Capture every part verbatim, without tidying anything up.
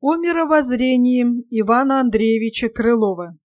О мировоззрении Ивана Андреевича Крылова.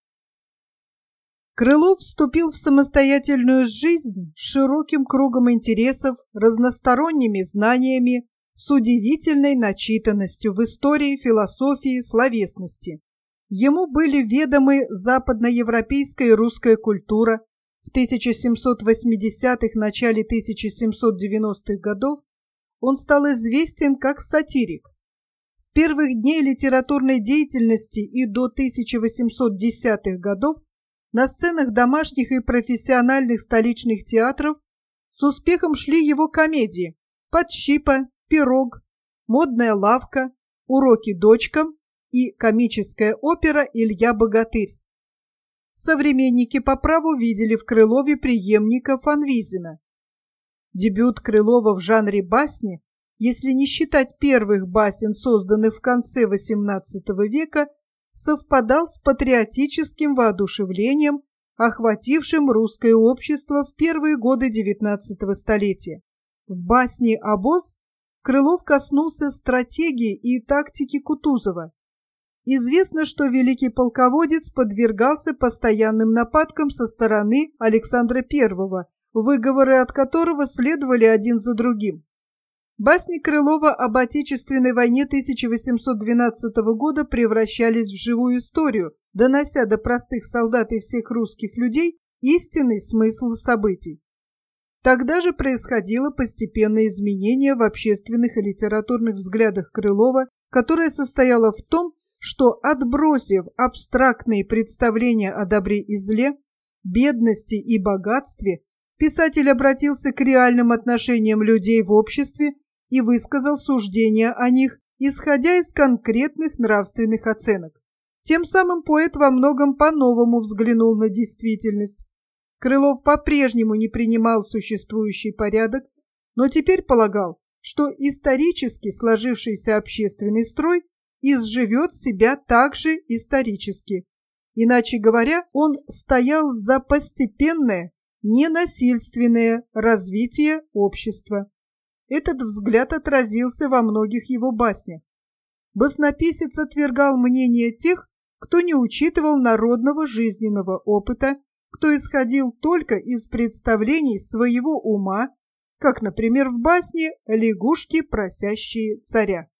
Крылов вступил в самостоятельную жизнь с широким кругом интересов, разносторонними знаниями, с удивительной начитанностью в истории, философии, словесности. Ему были ведомы западноевропейская и русская культура. В тысяча семьсот восьмидесятых – начале тысяча семьсот девяностых годов он стал известен как сатирик. С первых дней литературной деятельности и до тысяча восемьсот десятых годов на сценах домашних и профессиональных столичных театров с успехом шли его комедии «Подщипа», «Пирог», «Модная лавка», «Уроки дочкам» и комическая опера «Илья Богатырь». Современники по праву видели в Крылове преемника Фанвизина. Дебют Крылова в жанре басни, если не считать первых басен, созданных в конце восемнадцатого века, совпадал с патриотическим воодушевлением, охватившим русское общество в первые годы девятнадцатого столетия. В басне «Обоз» Крылов коснулся стратегии и тактики Кутузова. Известно, что великий полководец подвергался постоянным нападкам со стороны Александра Первого, выговоры от которого следовали один за другим. Басни Крылова об Отечественной войне тысяча восемьсот двенадцатого года превращались в живую историю, донося до простых солдат и всех русских людей истинный смысл событий. Тогда же происходило постепенное изменение в общественных и литературных взглядах Крылова, которое состояло в том, что, отбросив абстрактные представления о добре и зле, бедности и богатстве, писатель обратился к реальным отношениям людей в обществе и высказал суждения о них, исходя из конкретных нравственных оценок. Тем самым поэт во многом по-новому взглянул на действительность. Крылов по-прежнему не принимал существующий порядок, но теперь полагал, что исторически сложившийся общественный строй изживет себя также исторически. Иначе говоря, он стоял за постепенное, ненасильственное развитие общества. Этот взгляд отразился во многих его баснях. Баснописец отвергал мнение тех, кто не учитывал народного жизненного опыта, кто исходил только из представлений своего ума, как, например, в басне «Лягушки, просящие царя».